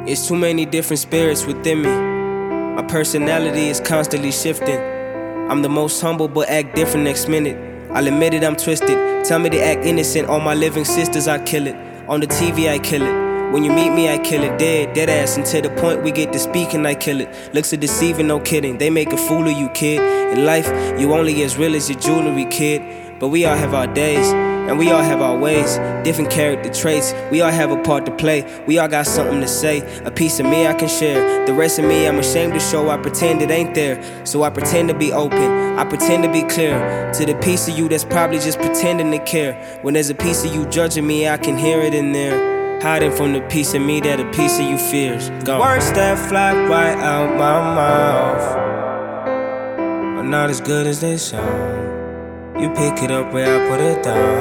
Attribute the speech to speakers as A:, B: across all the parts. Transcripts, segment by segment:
A: It's too many different spirits within me. My personality is constantly shifting. I'm the most humble but act different next minute. I'll admit it, I'm twisted. Tell me to act innocent. All my living sisters, I kill it. On the TV, I kill it. When you meet me, I kill it. Dead ass. And to the point we get to speaking, I kill it. Looks are deceiving, no kidding. They make a fool of you, kid. In life, you only as real as your jewelry, kid. But we all have our days, and we all have our ways. Different character traits, we all have a part to play. We all got something to say. A piece of me I can share. The rest of me I'm ashamed to show. I pretend it ain't there. So I pretend to be open, I pretend to be clear. To the piece of you that's probably just pretending to care. When there's a piece of you judging me, I can hear it in there. Hiding from the piece of me that a piece of you fears. Go. Words that fly right out my mouth are not as good as they sound. You pick it up where I put it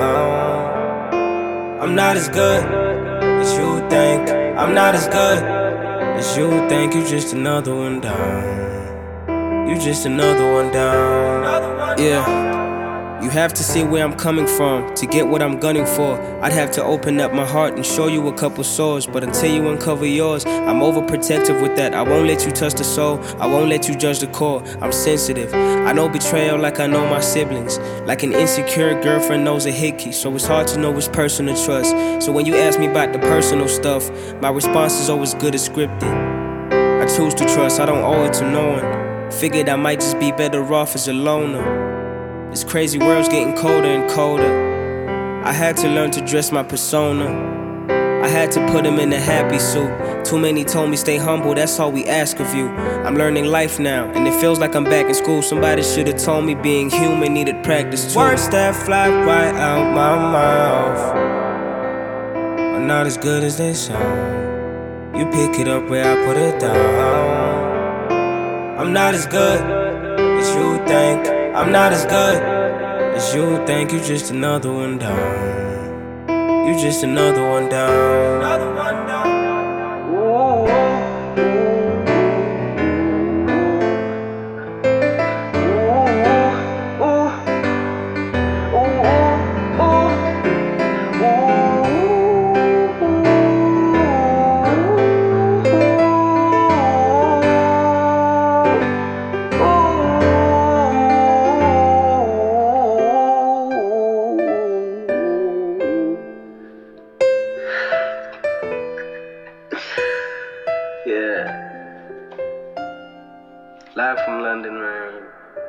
A: down. I'm not as good as you think. I'm not as good as you think. You just another one down. You just another one down. Yeah. You have to see where I'm coming from to get what I'm gunning for. I'd have to open up my heart and show you a couple sores. But until you uncover yours, I'm overprotective with that. I won't let you touch the soul, I won't let you judge the core. I'm sensitive, I know betrayal like I know my siblings. Like an insecure girlfriend knows a hickey. So it's hard to know which person to trust. So when you ask me about the personal stuff, my response is always good as scripted. I choose to trust, I don't owe it to no one. Figured I might just be better off as a loner. This crazy world's getting colder and colder. I had to learn to dress my persona. I had to put him in a happy suit. Too many told me stay humble, that's all we ask of you. I'm learning life now, and it feels like I'm back in school. Somebody should've told me being human needed practice too. Words that fly right out my mouth are not as good as they sound. You pick it up where I put it down. I'm not as good as you think. I'm not as good as you think. You just another one down. You just another one down. Another one down. Yeah. Live from London, man.